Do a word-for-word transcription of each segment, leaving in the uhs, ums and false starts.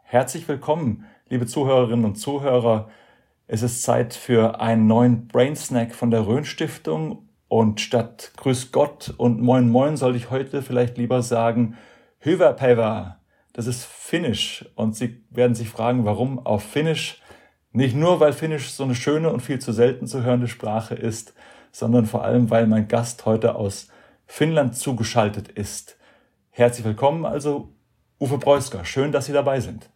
Herzlich willkommen, liebe Zuhörerinnen und Zuhörer. Es ist Zeit für einen neuen Brain Snack von der Rhön Stiftung und statt Grüß Gott und Moin Moin soll ich heute vielleicht lieber sagen Hyvä päivää. Das ist Finnisch und Sie werden sich fragen, warum auf Finnisch? Nicht nur, weil Finnisch so eine schöne und viel zu selten zu hörende Sprache ist, sondern vor allem, weil mein Gast heute aus Finnland zugeschaltet ist. Herzlich willkommen also Uffe Preusker. Schön, dass Sie dabei sind.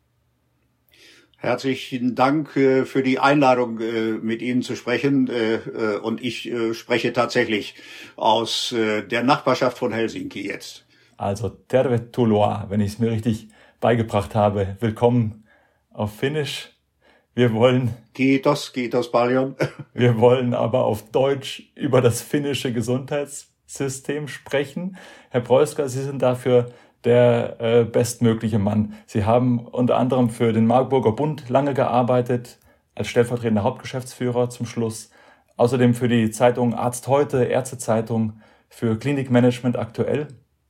Herzlichen Dank äh, für die Einladung, äh, mit Ihnen zu sprechen. Äh, äh, und ich äh, spreche tatsächlich aus äh, der Nachbarschaft von Helsinki jetzt. Also tervetuloa, wenn ich es mir richtig beigebracht habe. Willkommen auf Finnisch. Wir wollen... Kiitos, kiitos paljon. Wir wollen aber auf Deutsch über das finnische Gesundheitssystem sprechen. Herr Preusker, Sie sind dafür der äh, bestmögliche Mann. Sie haben unter anderem für den Marburger Bund lange gearbeitet, als stellvertretender Hauptgeschäftsführer zum Schluss. Außerdem für die Zeitung Arzt heute, Ärztezeitung, für Klinikmanagement aktuell.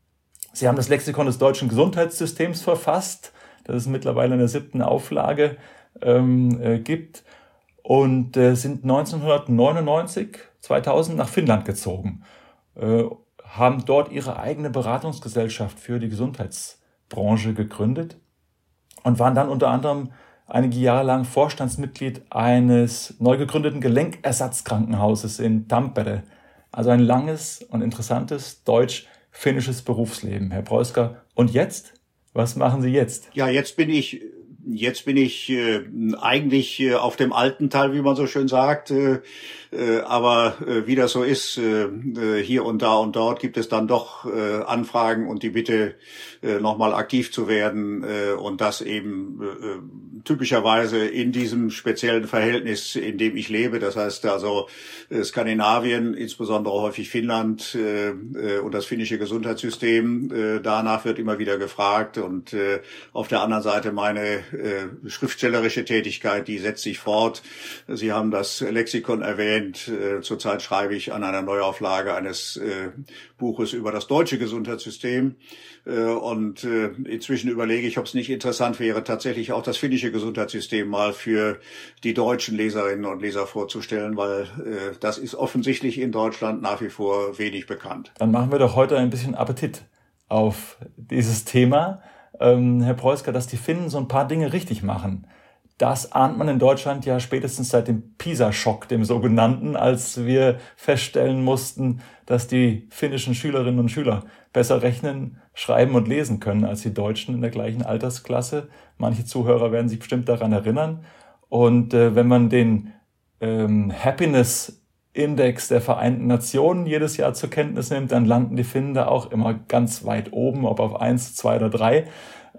Sie haben das Lexikon des deutschen Gesundheitssystems verfasst, das es mittlerweile in der siebten Auflage ähm, äh, gibt. Und äh, sind neunzehnhundertneunundneunzig, zweitausend nach Finnland gezogen. Äh, haben dort ihre eigene Beratungsgesellschaft für die Gesundheitsbranche gegründet und waren dann unter anderem einige Jahre lang Vorstandsmitglied eines neu gegründeten Gelenkersatzkrankenhauses in Tampere. Also ein langes und interessantes deutsch-finnisches Berufsleben, Herr Preusker. Und jetzt? Was machen Sie jetzt? Ja, jetzt bin ich... Jetzt bin ich äh, eigentlich äh, auf dem alten Teil, wie man so schön sagt, äh, äh, aber äh, wie das so ist, äh, hier und da und dort gibt es dann doch äh, Anfragen und die Bitte, äh, nochmal aktiv zu werden äh, und das eben äh, typischerweise in diesem speziellen Verhältnis, in dem ich lebe, das heißt also äh, Skandinavien, insbesondere häufig Finnland äh, äh, und das finnische Gesundheitssystem, äh, danach wird immer wieder gefragt und äh, auf der anderen Seite meine Äh, schriftstellerische Tätigkeit, die setzt sich fort. Sie haben das Lexikon erwähnt. Äh, zurzeit schreibe ich an einer Neuauflage eines äh, Buches über das deutsche Gesundheitssystem. Äh, und äh, inzwischen überlege ich, ob es nicht interessant wäre, tatsächlich auch das finnische Gesundheitssystem mal für die deutschen Leserinnen und Leser vorzustellen, weil äh, das ist offensichtlich in Deutschland nach wie vor wenig bekannt. Dann machen wir doch heute ein bisschen Appetit auf dieses Thema. Ähm, Herr Preusker, dass die Finnen so ein paar Dinge richtig machen. Das ahnt man in Deutschland ja spätestens seit dem PISA-Schock, dem sogenannten, als wir feststellen mussten, dass die finnischen Schülerinnen und Schüler besser rechnen, schreiben und lesen können als die Deutschen in der gleichen Altersklasse. Manche Zuhörer werden sich bestimmt daran erinnern. Und äh, wenn man den ähm, Happiness Index der Vereinten Nationen jedes Jahr zur Kenntnis nimmt, dann landen die Finnen da auch immer ganz weit oben, ob auf eins, zwei oder drei.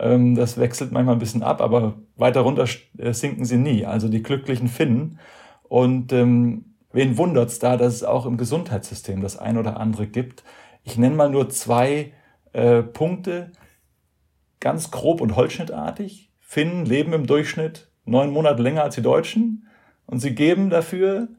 Das wechselt manchmal ein bisschen ab, aber weiter runter sinken sie nie. Also die glücklichen Finnen. Und ähm, wen wundert's da, dass es auch im Gesundheitssystem das ein oder andere gibt? Ich nenne mal nur zwei äh, Punkte, ganz grob und holzschnittartig. Finnen leben im Durchschnitt neun Monate länger als die Deutschen und sie geben dafür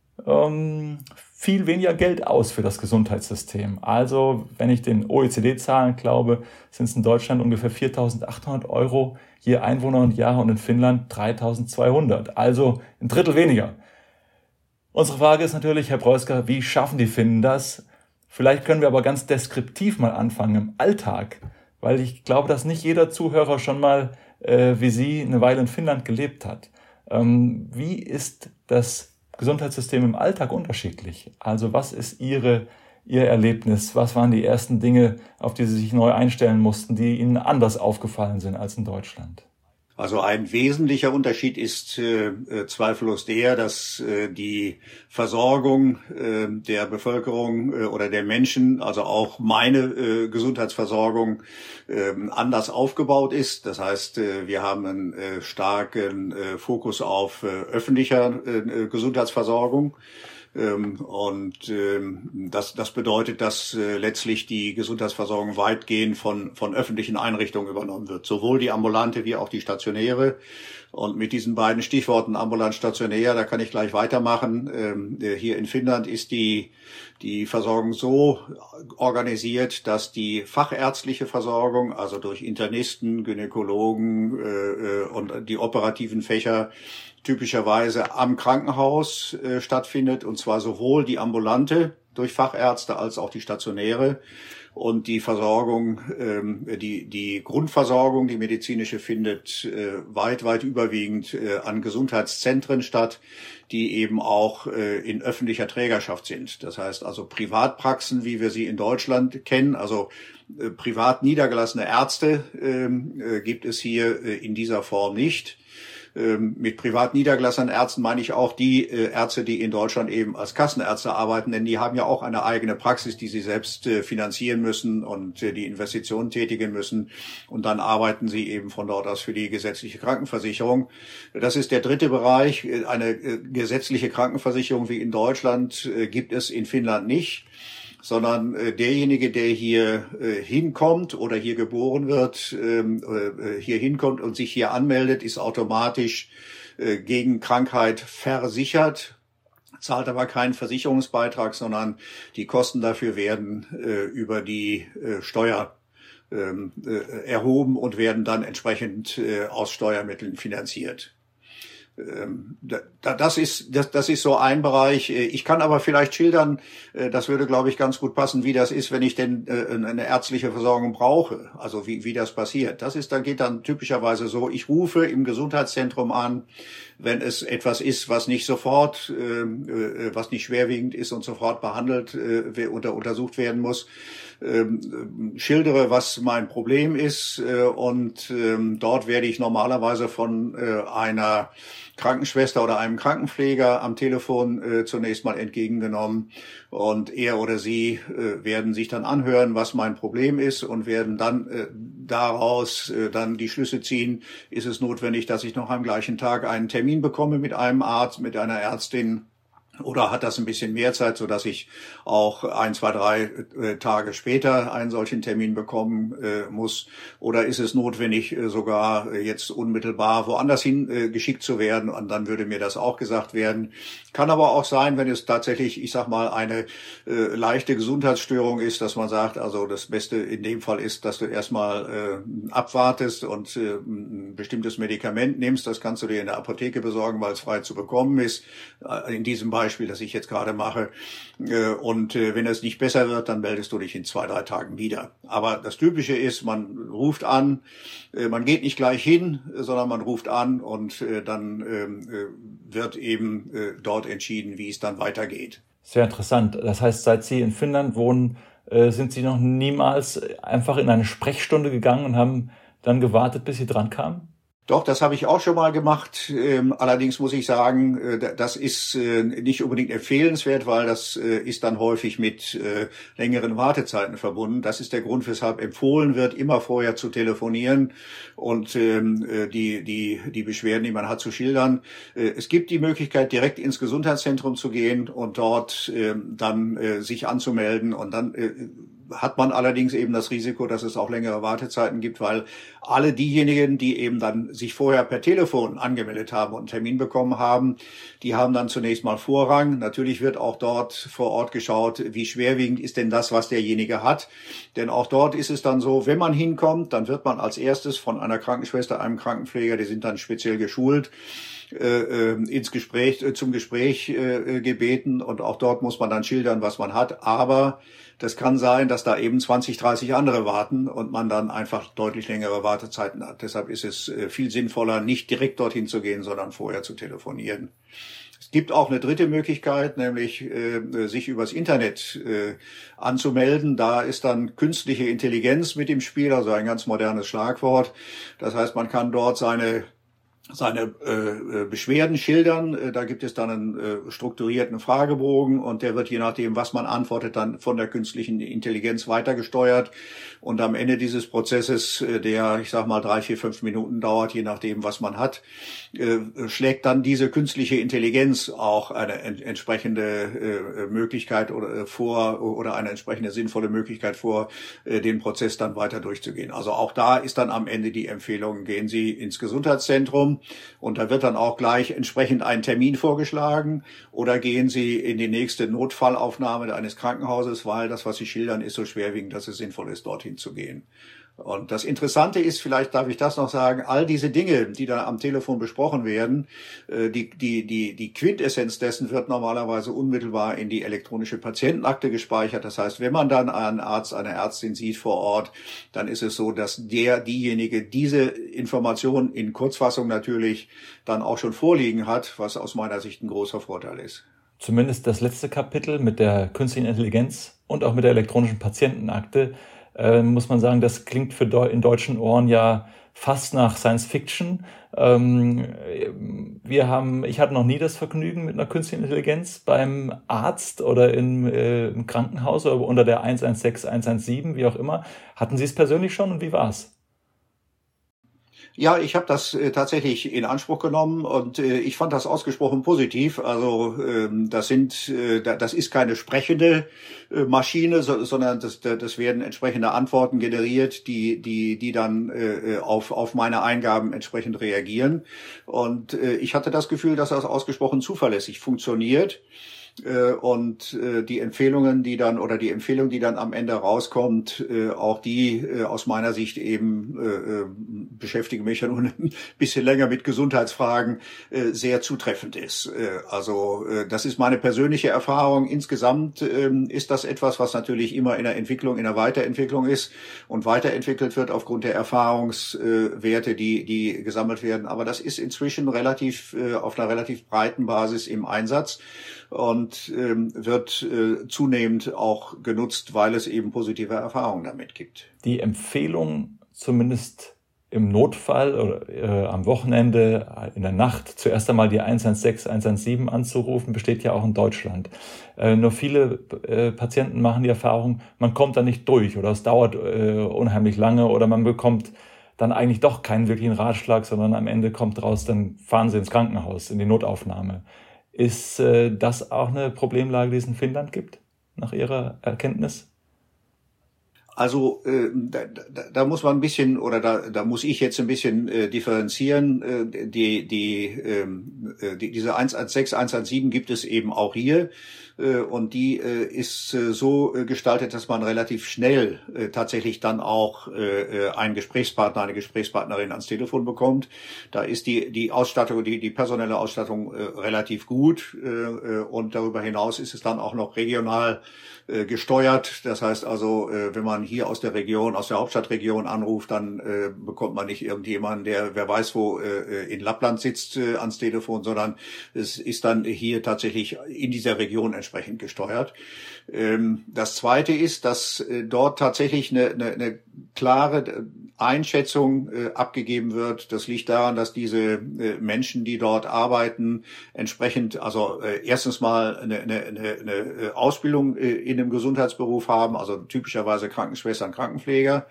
viel weniger Geld aus für das Gesundheitssystem. Also, wenn ich den O E C D-Zahlen glaube, sind es in Deutschland ungefähr viertausendachthundert Euro je Einwohner und Jahr und in Finnland dreitausendzweihundert. Also ein Drittel weniger. Unsere Frage ist natürlich, Herr Preusker, wie schaffen die Finnen das? Vielleicht können wir aber ganz deskriptiv mal anfangen im Alltag, weil ich glaube, dass nicht jeder Zuhörer schon mal äh, wie Sie eine Weile in Finnland gelebt hat. Ähm, wie ist das Gesundheitssystem im Alltag unterschiedlich? Also was ist Ihre, Ihr Erlebnis? Was waren die ersten Dinge, auf die Sie sich neu einstellen mussten, die Ihnen anders aufgefallen sind als in Deutschland? Also ein wesentlicher Unterschied ist äh, zweifellos der, dass äh, die Versorgung äh, der Bevölkerung äh, oder der Menschen, also auch meine äh, Gesundheitsversorgung, äh, anders aufgebaut ist. Das heißt, äh, wir haben einen äh, starken äh, Fokus auf äh, öffentlicher äh, Gesundheitsversorgung. Und das, das bedeutet, dass letztlich die Gesundheitsversorgung weitgehend von, von öffentlichen Einrichtungen übernommen wird. Sowohl die ambulante wie auch die stationäre. Und mit diesen beiden Stichworten ambulant stationär, da kann ich gleich weitermachen. Ähm, hier in Finnland ist die die Versorgung so organisiert, dass die fachärztliche Versorgung, also durch Internisten, Gynäkologen äh, und die operativen Fächer typischerweise am Krankenhaus äh, stattfindet, und zwar sowohl die ambulante durch Fachärzte als auch die stationäre. Und die Versorgung, ähm, die die Grundversorgung, die medizinische, findet äh, weit, weit überwiegend äh, an Gesundheitszentren statt, die eben auch äh, in öffentlicher Trägerschaft sind. Das heißt also Privatpraxen, wie wir sie in Deutschland kennen, also äh, privat niedergelassene Ärzte ähm, äh, gibt es hier äh, in dieser Form nicht. Mit privat niedergelassenen Ärzten meine ich auch die äh, Ärzte, die in Deutschland eben als Kassenärzte arbeiten, denn die haben ja auch eine eigene Praxis, die sie selbst äh, finanzieren müssen und äh, die Investitionen tätigen müssen, und dann arbeiten sie eben von dort aus für die gesetzliche Krankenversicherung. Das ist der dritte Bereich. Eine äh, gesetzliche Krankenversicherung wie in Deutschland äh, gibt es in Finnland nicht, sondern äh, derjenige, der hier äh, hinkommt oder hier geboren wird, ähm, äh, hier hinkommt und sich hier anmeldet, ist automatisch äh, gegen Krankheit versichert, zahlt aber keinen Versicherungsbeitrag, sondern die Kosten dafür werden äh, über die äh, Steuer ähm, äh, erhoben und werden dann entsprechend äh, aus Steuermitteln finanziert. Das ist, das, das ist so ein Bereich. Ich kann aber vielleicht schildern, das würde, glaube ich, ganz gut passen, wie das ist, wenn ich denn eine ärztliche Versorgung brauche. Also wie, wie das passiert. Das ist, dann geht dann typischerweise so, ich rufe im Gesundheitszentrum an, wenn es etwas ist, was nicht sofort, äh, was nicht schwerwiegend ist und sofort behandelt äh, oder untersucht werden muss. Ähm, schildere, was mein Problem ist, äh, und ähm, dort werde ich normalerweise von äh, einer Krankenschwester oder einem Krankenpfleger am Telefon äh, zunächst mal entgegengenommen, und er oder sie äh, werden sich dann anhören, was mein Problem ist, und werden dann äh, daraus äh, dann die Schlüsse ziehen, ist es notwendig, dass ich noch am gleichen Tag einen Termin bekomme mit einem Arzt, mit einer Ärztin, oder hat das ein bisschen mehr Zeit, so dass ich auch ein, zwei, drei äh, Tage später einen solchen Termin bekommen äh, muss? Oder ist es notwendig, äh, sogar äh, jetzt unmittelbar woanders hin äh, geschickt zu werden? Und dann würde mir das auch gesagt werden. Kann aber auch sein, wenn es tatsächlich, ich sag mal, eine äh, leichte Gesundheitsstörung ist, dass man sagt, also das Beste in dem Fall ist, dass du erstmal äh, abwartest und äh, ein bestimmtes Medikament nimmst. Das kannst du dir in der Apotheke besorgen, weil es frei zu bekommen ist. Äh, in diesem Beispiel Beispiel, das ich jetzt gerade mache. Und wenn es nicht besser wird, dann meldest du dich in zwei, drei Tagen wieder. Aber das Typische ist, man ruft an, man geht nicht gleich hin, sondern man ruft an, und dann wird eben dort entschieden, wie es dann weitergeht. Sehr interessant. Das heißt, seit Sie in Finnland wohnen, sind Sie noch niemals einfach in eine Sprechstunde gegangen und haben dann gewartet, bis Sie dran kamen? Doch, das habe ich auch schon mal gemacht. Ähm, allerdings muss ich sagen, äh, das ist äh, nicht unbedingt empfehlenswert, weil das äh, ist dann häufig mit äh, längeren Wartezeiten verbunden. Das ist der Grund, weshalb empfohlen wird, immer vorher zu telefonieren und ähm, äh, die die die Beschwerden, die man hat, zu schildern. Äh, es gibt die Möglichkeit, direkt ins Gesundheitszentrum zu gehen und dort äh, dann äh, sich anzumelden, und dann äh, hat man allerdings eben das Risiko, dass es auch längere Wartezeiten gibt, weil alle diejenigen, die eben dann sich vorher per Telefon angemeldet haben und einen Termin bekommen haben, die haben dann zunächst mal Vorrang. Natürlich wird auch dort vor Ort geschaut, wie schwerwiegend ist denn das, was derjenige hat. Denn auch dort ist es dann so, wenn man hinkommt, dann wird man als erstes von einer Krankenschwester, einem Krankenpfleger, die sind dann speziell geschult, äh, ins Gespräch, äh, zum Gespräch äh, gebeten, und auch dort muss man dann schildern, was man hat. Aber das kann sein, dass da eben zwanzig, dreißig andere warten und man dann einfach deutlich längere Wartezeiten hat. Deshalb ist es viel sinnvoller, nicht direkt dorthin zu gehen, sondern vorher zu telefonieren. Es gibt auch eine dritte Möglichkeit, nämlich äh, sich übers Internet äh, anzumelden. Da ist dann künstliche Intelligenz mit im Spiel, also ein ganz modernes Schlagwort. Das heißt, man kann dort seine seine äh, Beschwerden schildern. Da gibt es dann einen äh, strukturierten Fragebogen, und der wird je nachdem, was man antwortet, dann von der künstlichen Intelligenz weitergesteuert. Und am Ende dieses Prozesses, äh, der, ich sag mal, drei, vier, fünf Minuten dauert, je nachdem, was man hat, äh, schlägt dann diese künstliche Intelligenz auch eine en- entsprechende äh, Möglichkeit oder äh, vor oder eine entsprechende sinnvolle Möglichkeit vor, äh, den Prozess dann weiter durchzugehen. Also auch da ist dann am Ende die Empfehlung, gehen Sie ins Gesundheitszentrum. Telefon und da wird dann auch gleich entsprechend ein Termin vorgeschlagen oder gehen Sie in die nächste Notfallaufnahme eines Krankenhauses, weil das, was Sie schildern, ist so schwerwiegend, dass es sinnvoll ist, dorthin zu gehen. Und das Interessante ist, vielleicht darf ich das noch sagen, all diese Dinge, die da am Telefon besprochen werden, die, die, die, die Quintessenz dessen wird normalerweise unmittelbar in die elektronische Patientenakte gespeichert. Das heißt, wenn man dann einen Arzt, eine Ärztin sieht vor Ort, dann ist es so, dass der, diejenige diese Information in Kurzfassung natürlich dann auch schon vorliegen hat, was aus meiner Sicht ein großer Vorteil ist. Zumindest das letzte Kapitel mit der künstlichen Intelligenz und auch mit der elektronischen Patientenakte, äh, muss man sagen, das klingt für Deu- in deutschen Ohren ja fast nach Science Fiction. Ähm, wir haben, ich hatte noch nie das Vergnügen mit einer künstlichen Intelligenz beim Arzt oder im, äh, im Krankenhaus oder unter der eins eins sechs, eins eins sieben, wie auch immer. Hatten Sie es persönlich schon und wie war es? Ja, ich habe das äh, tatsächlich in Anspruch genommen und äh, ich fand das ausgesprochen positiv. Also ähm, das sind, äh, das ist keine sprechende äh, Maschine, so, sondern das, das werden entsprechende Antworten generiert, die, die, die dann äh, auf auf meine Eingaben entsprechend reagieren. Und äh, ich hatte das Gefühl, dass das ausgesprochen zuverlässig funktioniert. Und die Empfehlungen, die dann oder die Empfehlung, die dann am Ende rauskommt, auch die aus meiner Sicht eben beschäftige mich ja nun ein bisschen länger mit Gesundheitsfragen, sehr zutreffend ist. Also das ist meine persönliche Erfahrung. Insgesamt ist das etwas, was natürlich immer in der Entwicklung, in der Weiterentwicklung ist und weiterentwickelt wird aufgrund der Erfahrungswerte, die die gesammelt werden. Aber das ist inzwischen relativ auf einer relativ breiten Basis im Einsatz. Und ähm, wird äh, zunehmend auch genutzt, weil es eben positive Erfahrungen damit gibt. Die Empfehlung, zumindest im Notfall oder äh, am Wochenende, in der Nacht, zuerst einmal die eins eins sechs, eins eins sieben anzurufen, besteht ja auch in Deutschland. Äh, nur viele äh, Patienten machen die Erfahrung, man kommt da nicht durch oder es dauert äh, unheimlich lange oder man bekommt dann eigentlich doch keinen wirklichen Ratschlag, sondern am Ende kommt raus, dann fahren sie ins Krankenhaus, in die Notaufnahme. Ist äh, das auch eine Problemlage, die es in Finnland gibt, nach Ihrer Erkenntnis? Also äh, da, da, da muss man ein bisschen oder da, da muss ich jetzt ein bisschen äh, differenzieren. Äh, die, die, ähm, äh, die, diese eins eins sechs, eins eins sieben gibt es eben auch hier. Und die äh, ist äh, so äh, gestaltet, dass man relativ schnell äh, tatsächlich dann auch äh, einen Gesprächspartner, eine Gesprächspartnerin ans Telefon bekommt. Da ist die die Ausstattung, die die personelle Ausstattung äh, relativ gut äh, und darüber hinaus ist es dann auch noch regional äh, gesteuert. Das heißt also, äh, wenn man hier aus der Region, aus der Hauptstadtregion anruft, dann äh, bekommt man nicht irgendjemanden, der wer weiß wo äh, in Lappland sitzt, äh, ans Telefon, sondern es ist dann hier tatsächlich in dieser Region entsprechend gesteuert. Das Zweite ist, dass dort tatsächlich eine, eine, eine klare Einschätzung abgegeben wird. Das liegt daran, dass diese Menschen, die dort arbeiten, entsprechend, also erstens mal eine, eine, eine Ausbildung in dem Gesundheitsberuf haben, also typischerweise Krankenschwestern, Krankenpfleger,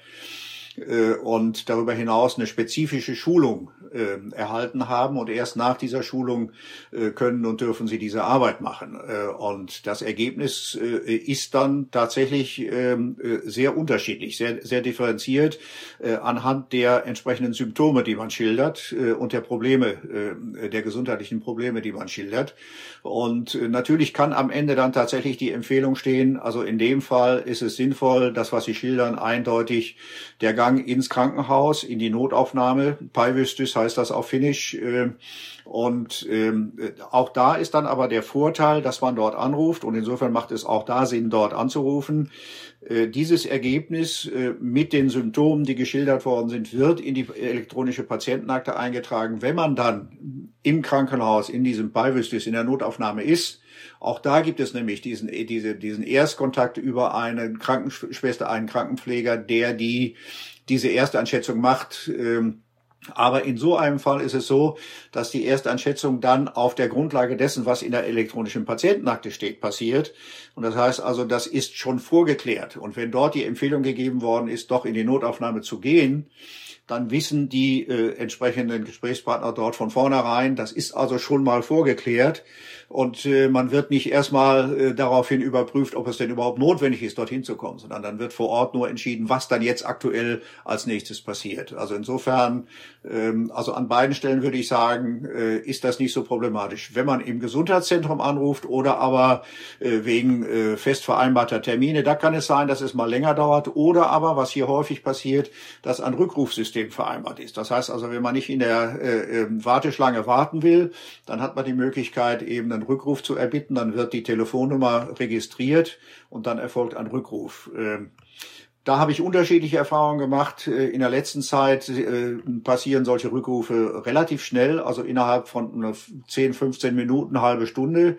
und darüber hinaus eine spezifische Schulung äh, erhalten haben und erst nach dieser Schulung äh, können und dürfen sie diese Arbeit machen. Äh, und das Ergebnis äh, ist dann tatsächlich äh, sehr unterschiedlich, sehr, sehr differenziert äh, anhand der entsprechenden Symptome, die man schildert äh, und der Probleme, äh, der gesundheitlichen Probleme, die man schildert. Und äh, natürlich kann am Ende dann tatsächlich die Empfehlung stehen, also in dem Fall ist es sinnvoll, das, was Sie schildern, eindeutig der Gang ins Krankenhaus, in die Notaufnahme, Päivystys heißt das auf Finnisch. Und auch da ist dann aber der Vorteil, dass man dort anruft und insofern macht es auch da Sinn, dort anzurufen. Dieses Ergebnis mit den Symptomen, die geschildert worden sind, wird in die elektronische Patientenakte eingetragen. Wenn man dann im Krankenhaus, in diesem Päivystys, in der Notaufnahme ist, auch da gibt es nämlich diesen, diese, diesen Erstkontakt über eine Krankenschwester, einen Krankenpfleger, der die diese Ersteinschätzung macht. Aber in so einem Fall ist es so, dass die Ersteinschätzung dann auf der Grundlage dessen, was in der elektronischen Patientenakte steht, passiert. Und das heißt also, das ist schon vorgeklärt. Und wenn dort die Empfehlung gegeben worden ist, doch in die Notaufnahme zu gehen, dann wissen die äh, entsprechenden Gesprächspartner dort von vornherein, das ist also schon mal vorgeklärt und äh, man wird nicht erstmal äh, daraufhin überprüft, ob es denn überhaupt notwendig ist, dorthin zu kommen, sondern dann wird vor Ort nur entschieden, was dann jetzt aktuell als nächstes passiert. Also insofern Also an beiden Stellen würde ich sagen, ist das nicht so problematisch. Wenn man im Gesundheitszentrum anruft oder aber wegen fest vereinbarter Termine, da kann es sein, dass es mal länger dauert. Oder aber, was hier häufig passiert, dass ein Rückrufsystem vereinbart ist. Das heißt also, wenn man nicht in der Warteschlange warten will, dann hat man die Möglichkeit, eben einen Rückruf zu erbitten. Dann wird die Telefonnummer registriert und dann erfolgt ein Rückruf. Da habe ich unterschiedliche Erfahrungen gemacht. In der letzten Zeit passieren solche Rückrufe relativ schnell, also innerhalb von zehn, fünfzehn Minuten, eine halbe Stunde.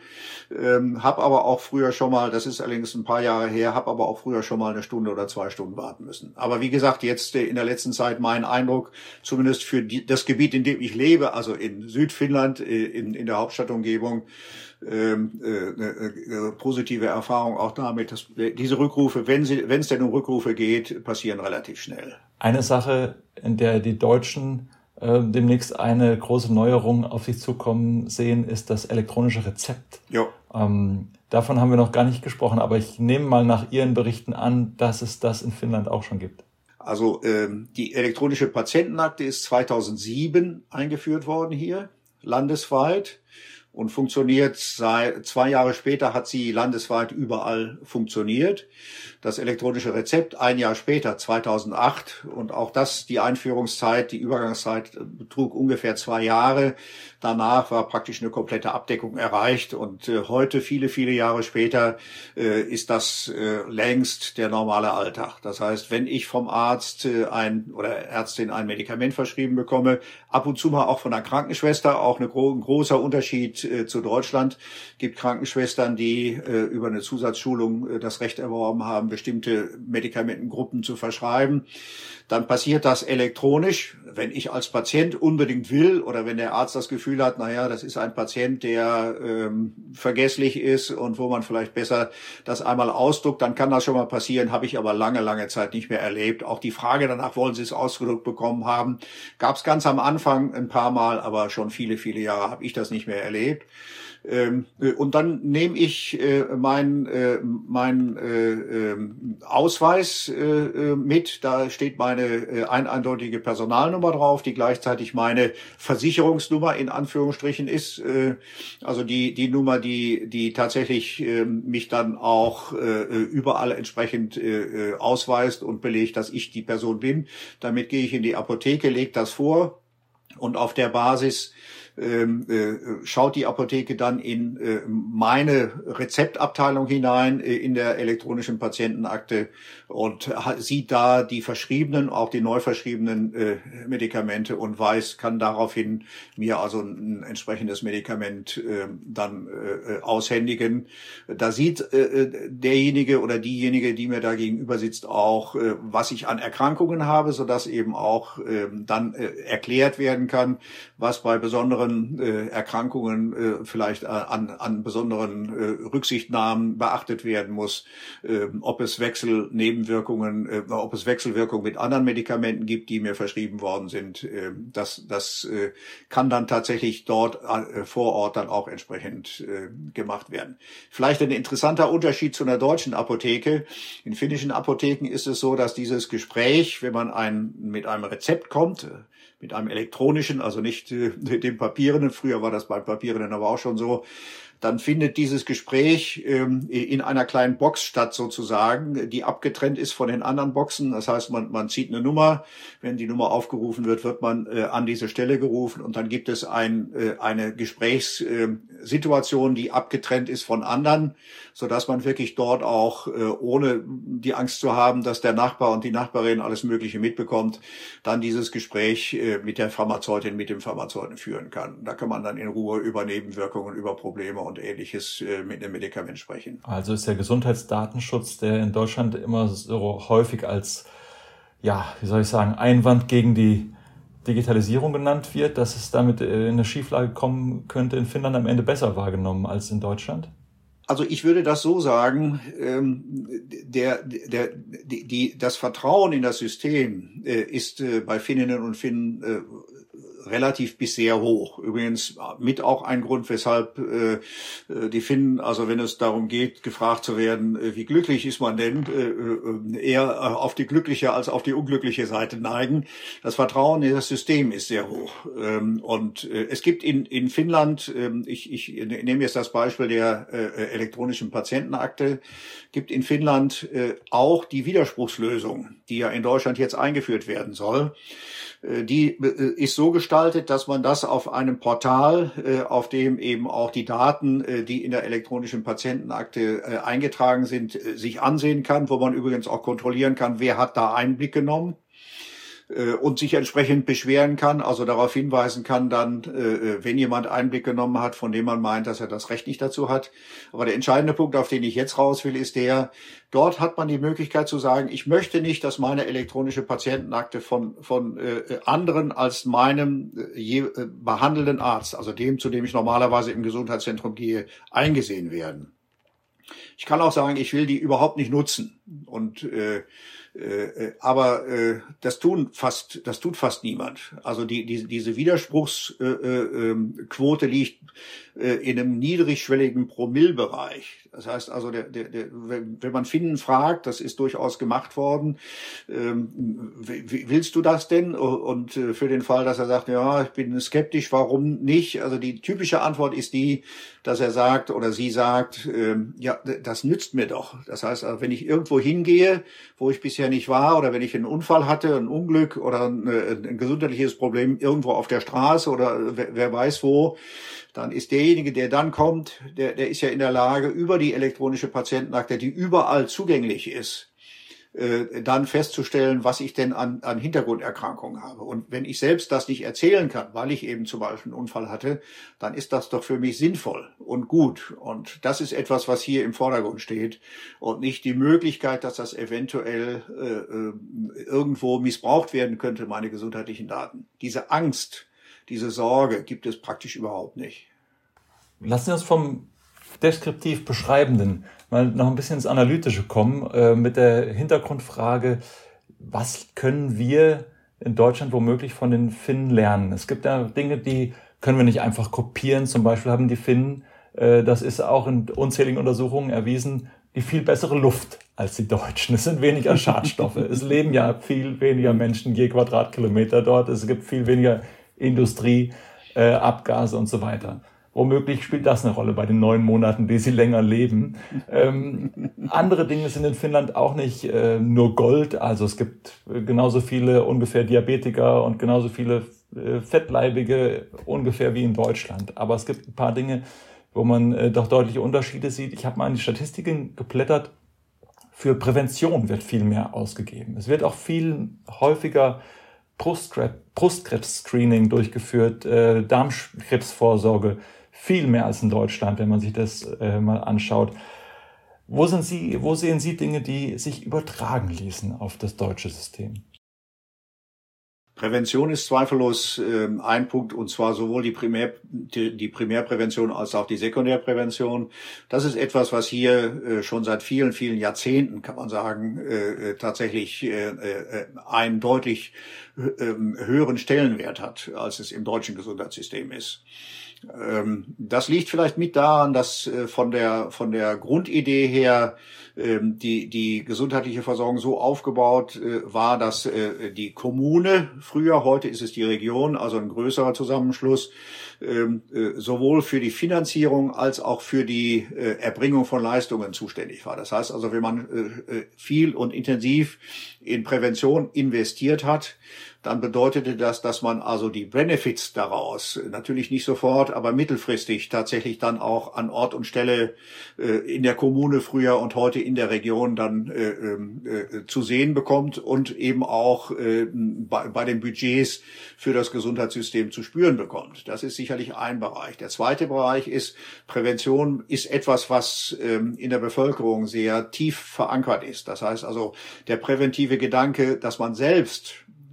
Hab aber auch früher schon mal, das ist allerdings ein paar Jahre her, habe aber auch früher schon mal eine Stunde oder zwei Stunden warten müssen. Aber wie gesagt, jetzt in der letzten Zeit mein Eindruck, zumindest für die, das Gebiet, in dem ich lebe, also in Südfinnland, in, in der Hauptstadtumgebung, Ähm, äh, äh, positive Erfahrung auch damit, dass diese Rückrufe, wenn sie, wenn es denn um Rückrufe geht, passieren relativ schnell. Eine Sache, in der die Deutschen äh, demnächst eine große Neuerung auf sich zukommen sehen, ist das elektronische Rezept. Jo. Ähm, davon haben wir noch gar nicht gesprochen, aber ich nehme mal nach Ihren Berichten an, dass es das in Finnland auch schon gibt. Also ähm, die elektronische Patientenakte ist zweitausendsieben eingeführt worden hier, landesweit. Und funktioniert seit zwei Jahre später hat sie landesweit überall funktioniert. Das elektronische Rezept ein Jahr später, zweitausendacht, und auch das, die Einführungszeit, die Übergangszeit betrug ungefähr zwei Jahre. Danach war praktisch eine komplette Abdeckung erreicht und äh, heute, viele, viele Jahre später, äh, ist das äh, längst der normale Alltag. Das heißt, wenn ich vom Arzt äh, ein oder Ärztin ein Medikament verschrieben bekomme, ab und zu mal auch von der Krankenschwester, auch eine gro- ein großer Unterschied äh, zu Deutschland, gibt Krankenschwestern, die äh, über eine Zusatzschulung äh, das Recht erworben haben, bestimmte Medikamentengruppen zu verschreiben. Dann passiert das elektronisch, wenn ich als Patient unbedingt will oder wenn der Arzt das Gefühl hat, naja, das ist ein Patient, der ähm, vergesslich ist und wo man vielleicht besser das einmal ausdruckt, dann kann das schon mal passieren, habe ich aber lange, lange Zeit nicht mehr erlebt. Auch die Frage danach, wollen Sie es ausgedruckt bekommen haben, gab es ganz am Anfang ein paar Mal, aber schon viele, viele Jahre habe ich das nicht mehr erlebt. Ähm, und dann nehme ich äh, meinen äh, mein, äh, äh, Ausweis äh, mit. Da steht meine äh, ein, eindeutige Personalnummer drauf, die gleichzeitig meine Versicherungsnummer in Anführungsstrichen ist. Äh, also die die Nummer, die die tatsächlich äh, mich dann auch äh, überall entsprechend äh, ausweist und belegt, dass ich die Person bin. Damit gehe ich in die Apotheke, lege das vor und auf der Basis Ähm, äh, schaut die Apotheke dann in äh, meine Rezeptabteilung hinein äh, in der elektronischen Patientenakte und ha- sieht da die verschriebenen, auch die neu verschriebenen äh, Medikamente und weiß, kann daraufhin mir also ein, ein entsprechendes Medikament äh, dann äh, aushändigen. Da sieht äh, derjenige oder diejenige, die mir da gegenüber sitzt, auch, äh, was ich an Erkrankungen habe, sodass eben auch äh, dann äh, erklärt werden kann, was bei besonderen äh, Erkrankungen äh, vielleicht an, an besonderen äh, Rücksichtnahmen beachtet werden muss, äh, ob es Wechselnebenwirkungen, äh, ob es Wechselwirkungen mit anderen Medikamenten gibt, die mir verschrieben worden sind. Äh, das das äh, kann dann tatsächlich dort äh, vor Ort dann auch entsprechend äh, gemacht werden. Vielleicht ein interessanter Unterschied zu einer deutschen Apotheke. In finnischen Apotheken ist es so, dass dieses Gespräch, wenn man ein, mit einem Rezept kommt, mit einem elektronischen, also nicht äh, dem papierenden, früher war das beim papierenden aber auch schon so, dann findet dieses Gespräch ähm, in einer kleinen Box statt sozusagen, die abgetrennt ist von den anderen Boxen. Das heißt, man, man zieht eine Nummer. Wenn die Nummer aufgerufen wird, wird man äh, an diese Stelle gerufen und dann gibt es ein, äh, eine Gesprächssituation, äh, die abgetrennt ist von anderen, sodass man wirklich dort auch, äh, ohne die Angst zu haben, dass der Nachbar und die Nachbarin alles Mögliche mitbekommt, dann dieses Gespräch äh, mit der Pharmazeutin, mit dem Pharmazeuten führen kann. Da kann man dann in Ruhe über Nebenwirkungen, über Probleme und Ähnliches äh, mit einem Medikament sprechen. Also ist der Gesundheitsdatenschutz, der in Deutschland immer so häufig als, ja, wie soll ich sagen, Einwand gegen die Digitalisierung genannt wird, dass es damit in eine Schieflage kommen könnte, in Finnland am Ende besser wahrgenommen als in Deutschland? Also ich würde das so sagen, ähm, der, der, die, die, das Vertrauen in das System äh, ist äh, bei Finninnen und Finnen äh, relativ bis sehr hoch. Übrigens mit auch ein Grund, weshalb äh, die Finnen, also wenn es darum geht, gefragt zu werden, äh, wie glücklich ist man denn, äh, eher auf die glückliche als auf die unglückliche Seite neigen. Das Vertrauen in das System ist sehr hoch. Ähm, und äh, es gibt in, in Finnland, äh, ich, ich nehme jetzt das Beispiel der äh, elektronischen Patientenakte, gibt in Finnland äh, auch die Widerspruchslösung, die ja in Deutschland jetzt eingeführt werden soll. Die ist so gestaltet, dass man das auf einem Portal, auf dem eben auch die Daten, die in der elektronischen Patientenakte eingetragen sind, sich ansehen kann, wo man übrigens auch kontrollieren kann, wer hat da Einblick genommen und sich entsprechend beschweren kann, also darauf hinweisen kann dann, wenn jemand Einblick genommen hat, von dem man meint, dass er das Recht nicht dazu hat. Aber der entscheidende Punkt, auf den ich jetzt raus will, ist der, dort hat man die Möglichkeit zu sagen, ich möchte nicht, dass meine elektronische Patientenakte von von äh, anderen als meinem äh, je, äh, behandelnden Arzt, also dem, zu dem ich normalerweise im Gesundheitszentrum gehe, eingesehen werden. Ich kann auch sagen, ich will die überhaupt nicht nutzen. Und äh, Äh, aber äh, das tun fast, das tut fast niemand. Also die, die diese Widerspruchsquote äh, äh, liegt äh, in einem niedrigschwelligen Promillbereich. Das heißt also, der, der, der, wenn man Finnen fragt, das ist durchaus gemacht worden, ähm, willst du das denn? Und äh, für den Fall, dass er sagt, ja, ich bin skeptisch, warum nicht? Also die typische Antwort ist die, dass er sagt oder sie sagt, äh, ja, das nützt mir doch. Das heißt, also, wenn ich irgendwo hingehe, wo ich bisher nicht war, oder wenn ich einen Unfall hatte, ein Unglück oder ein, ein gesundheitliches Problem irgendwo auf der Straße oder wer, wer weiß wo, dann ist derjenige, der dann kommt, der, der ist ja in der Lage, über die elektronische Patientenakte, die überall zugänglich ist, äh, dann festzustellen, was ich denn an, an Hintergrunderkrankungen habe. Und wenn ich selbst das nicht erzählen kann, weil ich eben zum Beispiel einen Unfall hatte, dann ist das doch für mich sinnvoll und gut. Und das ist etwas, was hier im Vordergrund steht und nicht die Möglichkeit, dass das eventuell äh, irgendwo missbraucht werden könnte, meine gesundheitlichen Daten. Diese Angst, diese Sorge gibt es praktisch überhaupt nicht. Lassen Sie uns vom deskriptiv Beschreibenden mal noch ein bisschen ins Analytische kommen, äh, mit der Hintergrundfrage, was können wir in Deutschland womöglich von den Finnen lernen? Es gibt ja Dinge, die können wir nicht einfach kopieren. Zum Beispiel haben die Finnen, äh, das ist auch in unzähligen Untersuchungen erwiesen, die viel bessere Luft als die Deutschen. Es sind weniger Schadstoffe. Es leben ja viel weniger Menschen je Quadratkilometer dort. Es gibt viel weniger Industrie, äh, Abgase und so weiter. Womöglich spielt das eine Rolle bei den neun Monaten, die sie länger leben. Ähm, andere Dinge sind in Finnland auch nicht äh, nur Gold. Also es gibt genauso viele ungefähr Diabetiker und genauso viele äh, Fettleibige ungefähr wie in Deutschland. Aber es gibt ein paar Dinge, wo man äh, doch deutliche Unterschiede sieht. Ich habe mal in die Statistiken geblättert. Für Prävention wird viel mehr ausgegeben. Es wird auch viel häufiger Brustkrebs-Screening durchgeführt, äh, Darmkrebsvorsorge, viel mehr als in Deutschland, wenn man sich das äh, mal anschaut. Wo sind Sie, wo sehen Sie Dinge, die sich übertragen ließen auf das deutsche System? Prävention ist zweifellos äh, ein Punkt, und zwar sowohl die, Primär, die, die Primärprävention als auch die Sekundärprävention. Das ist etwas, was hier äh, schon seit vielen, vielen Jahrzehnten, kann man sagen, äh, tatsächlich äh, äh, einen deutlich äh, höheren Stellenwert hat, als es im deutschen Gesundheitssystem ist. Ähm, das liegt vielleicht mit daran, dass äh, von der von der Grundidee her ähm, die die gesundheitliche Versorgung so aufgebaut äh, war, dass äh, die Kommune, früher, heute ist es die Region, also ein größerer Zusammenschluss, ähm, äh, sowohl für die Finanzierung als auch für die äh, Erbringung von Leistungen zuständig war. Das heißt also, wenn man äh, viel und intensiv in Prävention investiert hat, dann bedeutete das, dass man also die Benefits daraus, natürlich nicht sofort, aber mittelfristig tatsächlich dann auch an Ort und Stelle äh, in der Kommune früher und heute in der Region dann äh, äh, zu sehen bekommt und eben auch äh, bei, bei den Budgets für das Gesundheitssystem zu spüren bekommt. Das ist sicherlich ein Bereich. Der zweite Bereich ist, Prävention ist etwas, was ähm, in der Bevölkerung sehr tief verankert ist. Das heißt also, der präventive Gedanke, dass man selbst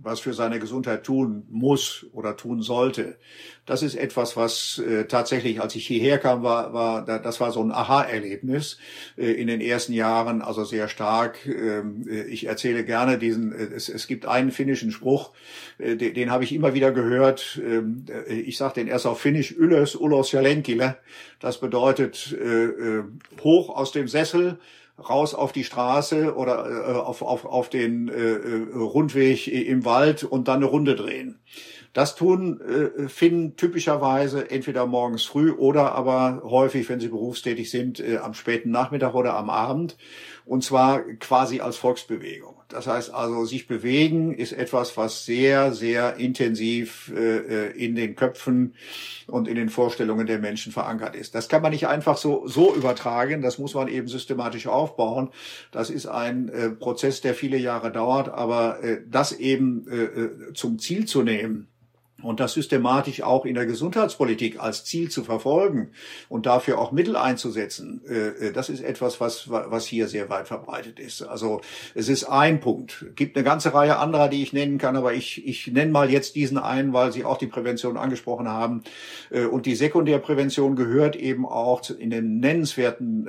was für seine Gesundheit tun muss oder tun sollte. Das ist etwas, was äh, tatsächlich, als ich hierher kam, war, war, das war so ein Aha-Erlebnis äh, in den ersten Jahren, also sehr stark. Ähm, ich erzähle gerne diesen, äh, es, es gibt einen finnischen Spruch, äh, den, den habe ich immer wieder gehört. Ähm, ich sage den erst auf Finnisch, Ylös ulos ja lenkille. Das bedeutet äh, äh, hoch aus dem Sessel, raus auf die Straße oder äh, auf, auf, auf den äh, Rundweg im Wald und dann eine Runde drehen. Das tun äh, Finnen typischerweise entweder morgens früh oder aber häufig, wenn sie berufstätig sind, äh, am späten Nachmittag oder am Abend. Und zwar quasi als Volksbewegung. Das heißt also, sich bewegen ist etwas, was sehr, sehr intensiv äh, in den Köpfen und in den Vorstellungen der Menschen verankert ist. Das kann man nicht einfach so so übertragen. Das muss man eben systematisch aufbauen. Das ist ein äh, Prozess, der viele Jahre dauert. Aber äh, das eben äh, zum Ziel zu nehmen, und das systematisch auch in der Gesundheitspolitik als Ziel zu verfolgen und dafür auch Mittel einzusetzen, das ist etwas, was was hier sehr weit verbreitet ist. Also es ist ein Punkt. Es gibt eine ganze Reihe anderer, die ich nennen kann, aber ich ich nenne mal jetzt diesen einen, weil Sie auch die Prävention angesprochen haben. Und die Sekundärprävention gehört eben auch in den nennenswerten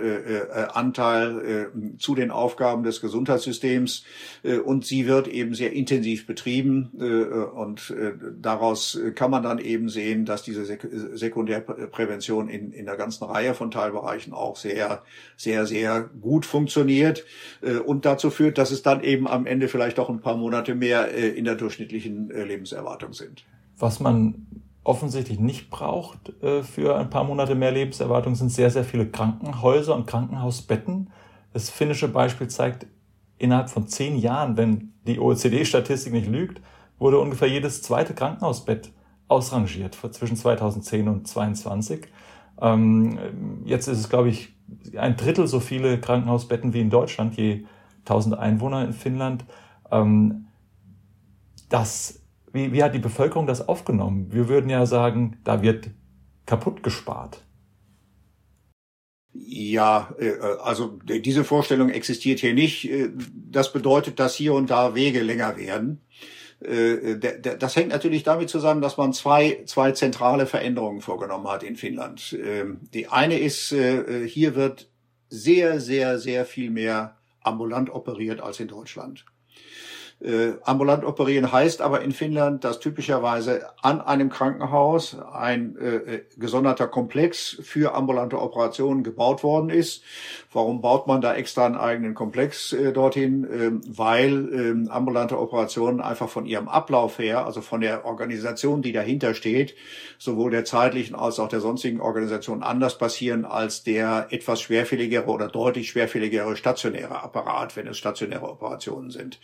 Anteil zu den Aufgaben des Gesundheitssystems. Und sie wird eben sehr intensiv betrieben. Und daraus kann man dann eben sehen, dass diese Sekundärprävention in, in einer ganzen Reihe von Teilbereichen auch sehr, sehr, sehr gut funktioniert und dazu führt, dass es dann eben am Ende vielleicht auch ein paar Monate mehr in der durchschnittlichen Lebenserwartung sind. Was man offensichtlich nicht braucht für ein paar Monate mehr Lebenserwartung, sind sehr, sehr viele Krankenhäuser und Krankenhausbetten. Das finnische Beispiel zeigt, innerhalb von zehn Jahren, wenn die O E C D-Statistik nicht lügt, wurde ungefähr jedes zweite Krankenhausbett ausrangiert zwischen zweitausendzehn und zweitausendzweiundzwanzig. Ähm, jetzt ist es, glaube ich, ein Drittel so viele Krankenhausbetten wie in Deutschland, je tausend Einwohner in Finnland. Ähm, das, wie, wie hat die Bevölkerung das aufgenommen? Wir würden ja sagen, da wird kaputt gespart. Ja, also diese Vorstellung existiert hier nicht. Das bedeutet, dass hier und da Wege länger werden. Das hängt natürlich damit zusammen, dass man zwei, zwei zentrale Veränderungen vorgenommen hat in Finnland. Die eine ist, hier wird sehr, sehr, sehr viel mehr ambulant operiert als in Deutschland. Äh, ambulant operieren heißt aber in Finnland, dass typischerweise an einem Krankenhaus ein äh, gesonderter Komplex für ambulante Operationen gebaut worden ist. Warum baut man da extra einen eigenen Komplex äh, dorthin? Äh, weil äh, ambulante Operationen einfach von ihrem Ablauf her, also von der Organisation, die dahinter steht, sowohl der zeitlichen als auch der sonstigen Organisation anders passieren als der etwas schwerfälligere oder deutlich schwerfälligere stationäre Apparat, wenn es stationäre Operationen sind.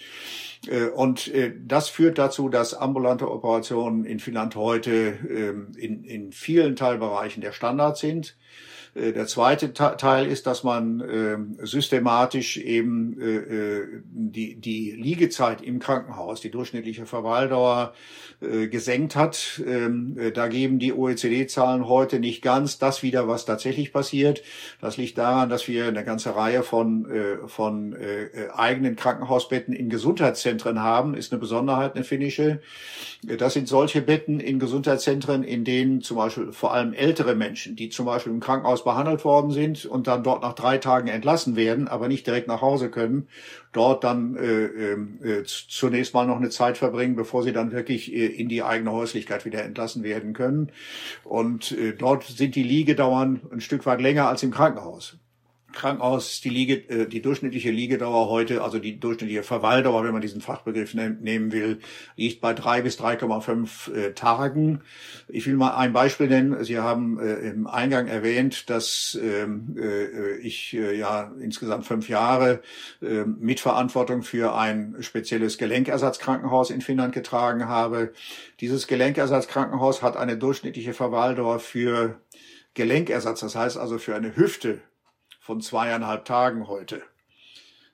Und das führt dazu, dass ambulante Operationen in Finnland heute in, in vielen Teilbereichen der Standard sind. Der zweite Teil ist, dass man äh, systematisch eben äh, die, die Liegezeit im Krankenhaus, die durchschnittliche Verweildauer äh, gesenkt hat. Ähm, da geben die O E C D-Zahlen heute nicht ganz das wieder, was tatsächlich passiert. Das liegt daran, dass wir eine ganze Reihe von, äh, von äh, eigenen Krankenhausbetten in Gesundheitszentren haben. Ist eine Besonderheit, eine finnische. Das sind solche Betten in Gesundheitszentren, in denen zum Beispiel vor allem ältere Menschen, die zum Beispiel im Krankenhaus behandelt worden sind und dann dort nach drei Tagen entlassen werden, aber nicht direkt nach Hause können, dort dann äh, äh, zunächst mal noch eine Zeit verbringen, bevor sie dann wirklich äh, in die eigene Häuslichkeit wieder entlassen werden können. Und äh, dort sind die Liegedauern ein Stück weit länger als im Krankenhaus. Krankenhaus, die Liege, die durchschnittliche Liegedauer heute, also die durchschnittliche Verweildauer, wenn man diesen Fachbegriff ne- nehmen will, liegt bei drei bis drei Komma fünf äh, Tagen. Ich will mal ein Beispiel nennen. Sie haben äh, im Eingang erwähnt, dass ähm, äh, ich äh, ja insgesamt fünf Jahre äh, Mitverantwortung für ein spezielles Gelenkersatzkrankenhaus in Finnland getragen habe. Dieses Gelenkersatzkrankenhaus hat eine durchschnittliche Verweildauer für Gelenkersatz, das heißt also für eine Hüfte, von zweieinhalb Tagen heute.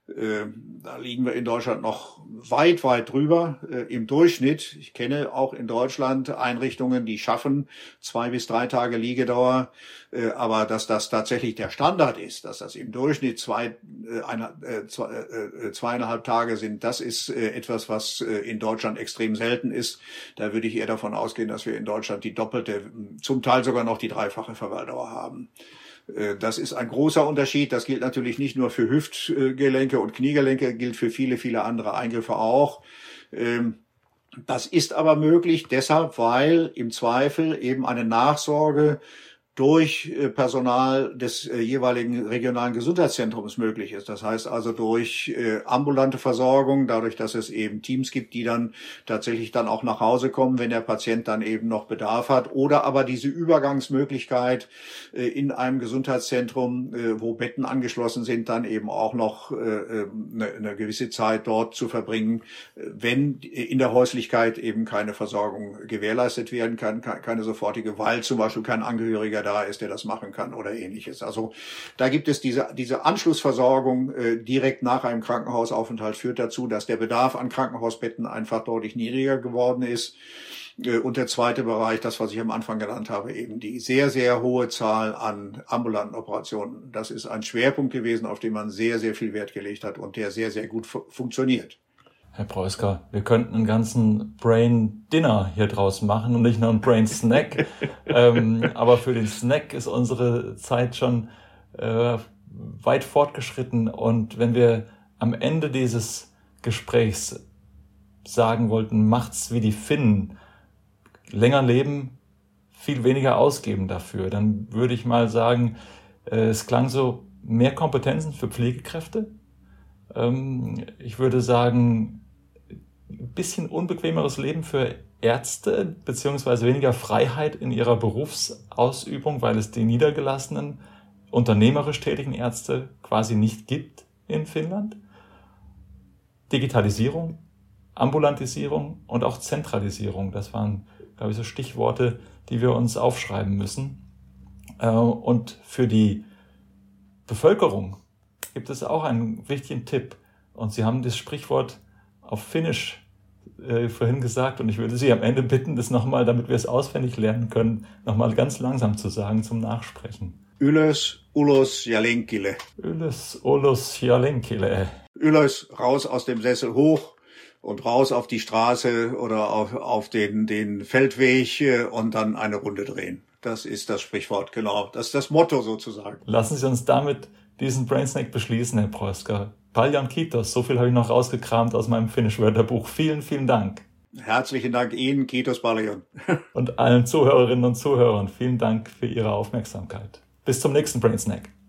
Da liegen wir in Deutschland noch weit, weit drüber. Im Durchschnitt, ich kenne auch in Deutschland Einrichtungen, die schaffen zwei bis drei Tage Liegedauer. Aber dass das tatsächlich der Standard ist, dass das im Durchschnitt zwei, eine, zwei, zweieinhalb Tage sind, das ist etwas, was in Deutschland extrem selten ist. Da würde ich eher davon ausgehen, dass wir in Deutschland die doppelte, zum Teil sogar noch die dreifache Verweildauer haben. Das ist ein großer Unterschied. Das gilt natürlich nicht nur für Hüftgelenke und Kniegelenke, gilt für viele, viele andere Eingriffe auch. Das ist aber möglich deshalb, weil im Zweifel eben eine Nachsorge durch Personal des jeweiligen regionalen Gesundheitszentrums möglich ist. Das heißt also durch ambulante Versorgung, dadurch, dass es eben Teams gibt, die dann tatsächlich dann auch nach Hause kommen, wenn der Patient dann eben noch Bedarf hat. Oder aber diese Übergangsmöglichkeit in einem Gesundheitszentrum, wo Betten angeschlossen sind, dann eben auch noch eine gewisse Zeit dort zu verbringen, wenn in der Häuslichkeit eben keine Versorgung gewährleistet werden kann, keine sofortige, weil zum Beispiel kein Angehöriger da ist, der das machen kann oder ähnliches. Also da gibt es diese diese Anschlussversorgung äh, direkt nach einem Krankenhausaufenthalt führt dazu, dass der Bedarf an Krankenhausbetten einfach deutlich niedriger geworden ist. Äh, und der zweite Bereich, das, was ich am Anfang genannt habe, eben die sehr, sehr hohe Zahl an ambulanten Operationen. Das ist ein Schwerpunkt gewesen, auf den man sehr, sehr viel Wert gelegt hat und der sehr, sehr gut fu- funktioniert. Herr Preusker, wir könnten einen ganzen Brain Dinner hier draus machen und nicht nur einen Brain Snack. ähm, aber für den Snack ist unsere Zeit schon äh, weit fortgeschritten. Und wenn wir am Ende dieses Gesprächs sagen wollten, macht's wie die Finnen, länger leben, viel weniger ausgeben dafür, dann würde ich mal sagen, äh, es klang so, mehr Kompetenzen für Pflegekräfte. Ähm, ich würde sagen, ein bisschen unbequemeres Leben für Ärzte, beziehungsweise weniger Freiheit in ihrer Berufsausübung, weil es die niedergelassenen, unternehmerisch tätigen Ärzte quasi nicht gibt in Finnland. Digitalisierung, Ambulantisierung und auch Zentralisierung, das waren, glaube ich, so Stichworte, die wir uns aufschreiben müssen. Und für die Bevölkerung gibt es auch einen wichtigen Tipp. Und Sie haben das Sprichwort auf Finnisch äh, vorhin gesagt und ich würde Sie am Ende bitten, das nochmal, damit wir es auswendig lernen können, nochmal ganz langsam zu sagen zum Nachsprechen. Ylös, ulos ja lenkille. Ylös, ulos ja lenkille. Ylös, raus aus dem Sessel hoch und raus auf die Straße oder auf, auf den, den Feldweg und dann eine Runde drehen. Das ist das Sprichwort, genau. Das ist das Motto sozusagen. Lassen Sie uns damit diesen Brainsnack beschließen, Herr Preusker. Paljon kiitos, so viel habe ich noch rausgekramt aus meinem Finnisch-Wörterbuch. Vielen, vielen Dank. Herzlichen Dank Ihnen, kiitos paljon. Und allen Zuhörerinnen und Zuhörern, vielen Dank für Ihre Aufmerksamkeit. Bis zum nächsten Brainsnack.